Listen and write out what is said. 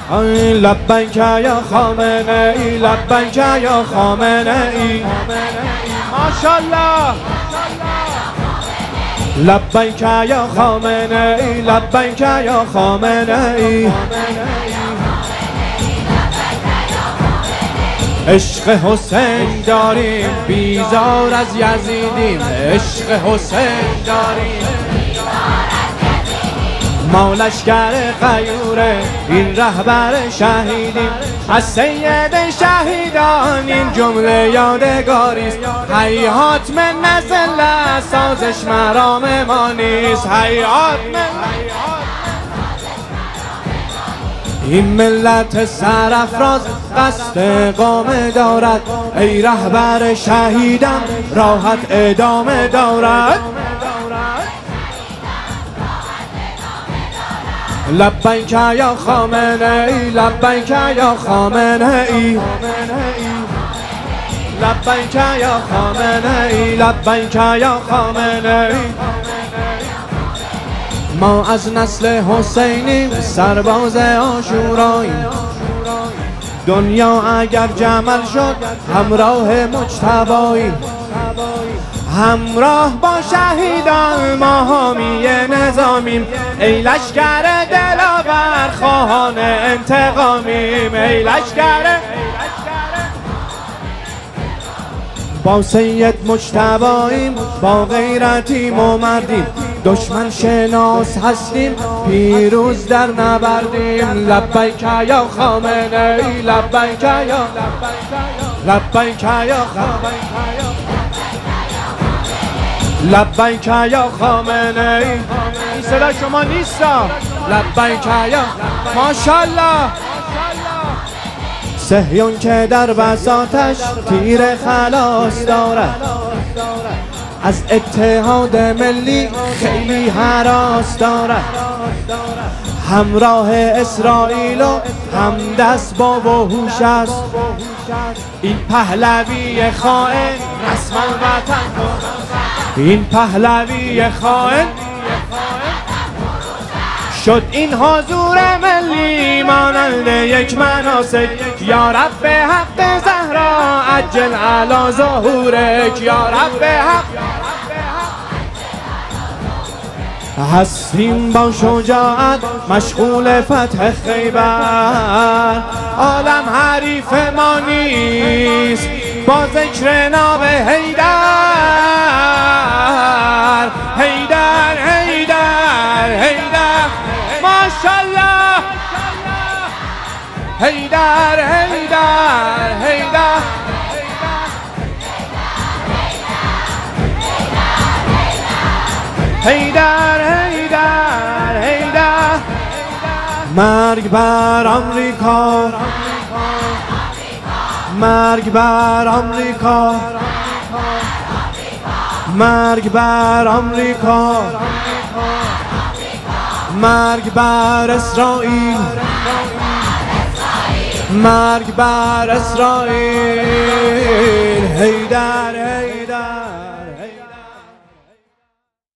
لبیک یا خامنه ای، لبیک یا خامنه ای، ماشاءالله. لبیک یا خامنه ای، لبیک یا خامنه ای. عشق حسین داریم بیزار از یزیدیم، عشق حسین داریم ما لشکر غیوره، این رهبر شهیدیم از سید شهیدان، این جمله یادگاریست. هیهات من نزل سازش مرام ما نیست، هیهات من. این ملت سرافراز قصد اقامه دارد، ای رهبر شهیدم راحت ادامه دارد. لبیک یا خامنه ای، لبیک یا خامنه ای، لبیک یا خامنه ای، لبیک یا خامنه ای. ما از نسل حسینیم، سرباز عاشوراییم، دنیا اگر جمل شد همراه مجتباییم، همراه با شهیدان ما حامی نظامیم، ای لشکر دلاور خواهان انتقامیم، ای لشکر. با سید مجتباییم، با غیرتیم و مردیم، دشمن شناس هستیم پیروز در نبردیم. لبیک یا خامنه ای، لبیک یا، لبیک یا خامنه، لبیک یا خامنه ای. این صدا شما نیستا. لبیک یا، ماشاءالله. صهیون که در بساطش تیر خلاص دارد، از اتحاد ملی خیلی هراس دارد، همراه اسرائیل و همدست با وحوش است. این پهلوی خائن رسما وطن، این پهلوی خائن شد این حضور ملی مانند یک مناسک. یا رب حق زهرا عجل علی ظهورک، یا رب حق. هستیم با شجاعت مشغول فتح خیبر، عالم حریف ما نیست با ذکر نام حیدر، حیدر حیدر حیدر، ماشاءالله. حیدر حیدر حیدر، حیدر حیدر حیدر. مرگ بر آمریکا، مرگ بر آمریکا، مرگ بر آمریکا، مرگ بر اسرائیل، مرگ بر اسرائیل. حیدر حیدر.